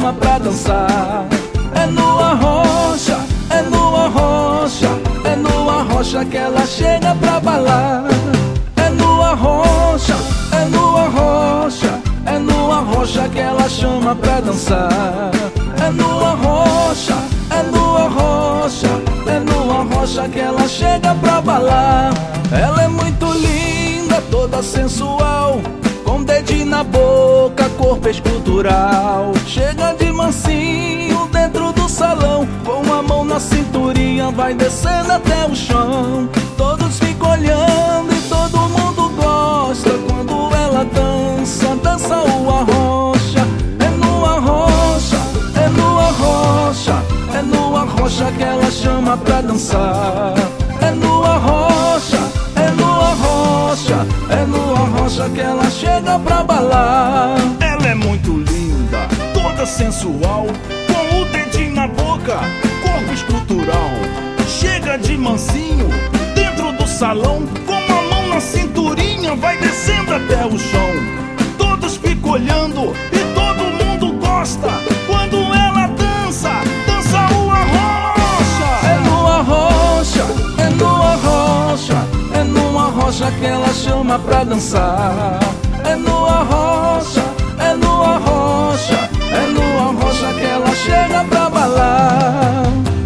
chama pra dançar. É numa rocha, é numa rocha, é numa rocha que ela chega pra balar. É numa rocha, é numa rocha, é numa rocha que ela chama pra dançar. É numa rocha, é numa rocha, é numa rocha que ela chega pra balar. Ela é muito linda, toda sensual, com dedinho na boca, corpo escultural. Chega de mansinho dentro do salão, com a mão na cinturinha, vai descendo até o chão. Todos ficam olhando e todo mundo gosta quando ela dança, dança o arrocha. É numa rocha, é numa rocha, é numa rocha que ela chama pra dançar. É numa rocha, é numa rocha, é numa rocha que ela chega pra balar. Ela é muito linda, toda sensual, com o dedinho na boca, corpo escultural. Chega de mansinho dentro do salão, com a mão na cinturinha, vai descendo até o chão. Todos ficam olhando e todo mundo gosta quando ela dança, dança o arrocha. É numa rocha, é numa rocha, é numa rocha que ela chama pra dançar. É numa rocha, é numa rocha, é numa rocha que ela chega pra balar.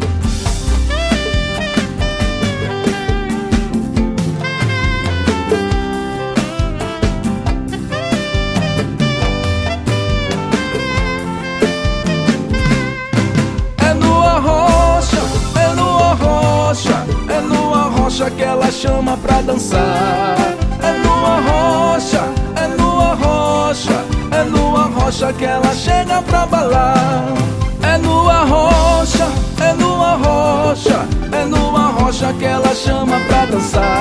É numa rocha, é numa rocha, é numa rocha que ela chama pra dançar. É numa rocha, é numa rocha, é numa rocha que ela chega pra balar. É numa rocha, é numa rocha, é numa rocha que ela chama pra dançar.